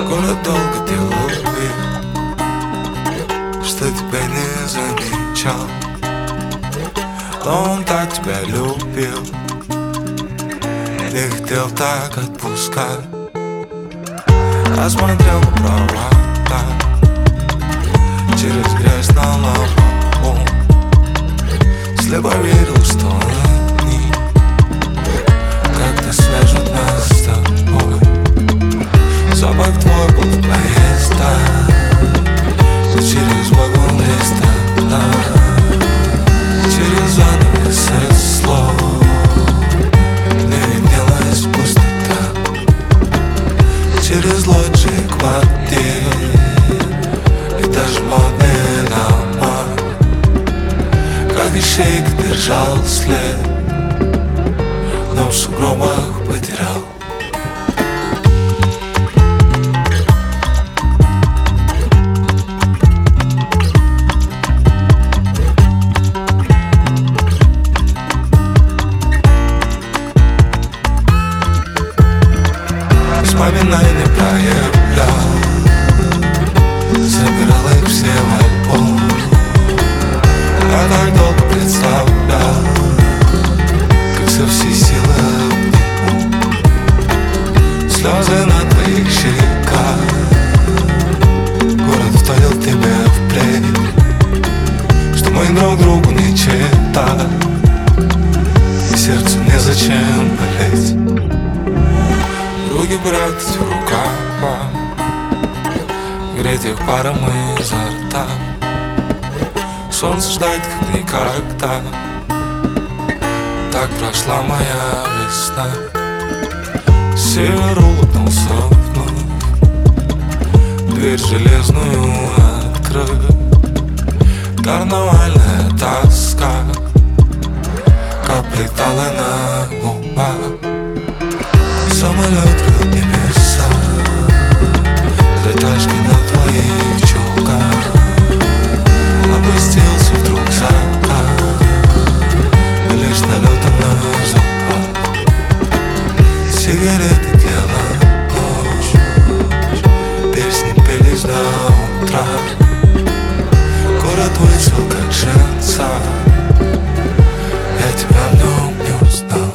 Город долго делал вид, что тебя не замечал, но он так тебя любил, не хотел так отпускать. Я смотрел на провода через грязь на лобовом, слепо верил, что они как-то свяжут нас с тобой. Запах твой был в поезда, через вагон ресторана, через занавес слов мне виднелась пустота, через лоджии квартир и даже модные дома, как ищейка держал след, но в сугробах потерял. Вспоминания проявлял, собирал их все в альбом. Я так долго представлял, как со всей силы обниму слезы на твоих щеках. Город вторил тебе в плеть, что мы друг другу не чита, и сердцу незачем болеть. Руки прятать в рукава, греть их паром изо рта, солнце ждать как никогда. Так прошла моя весна. Север улыбнулся вновь, дверь железную открыл. Карнавальная тоска, капли тала на губах. Самолет в небеса, затяжки на твоих чулках. Опустился вдруг закат, лишь налетом на зубах. Сигареты делала ночь, песни пелись до утра. Город вышел как женца, я тебя в нем не узнал.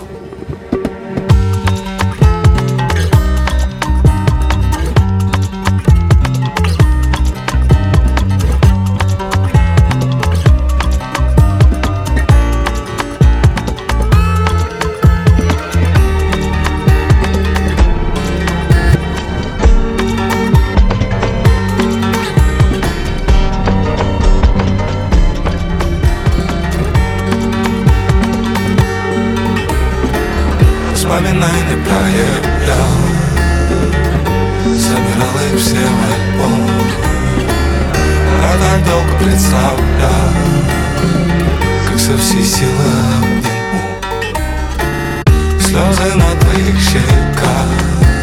Вспоминания проявлял, собирал их все в альбом. Я так долго представлял, как со всей силы обниму слезы на твоих щеках.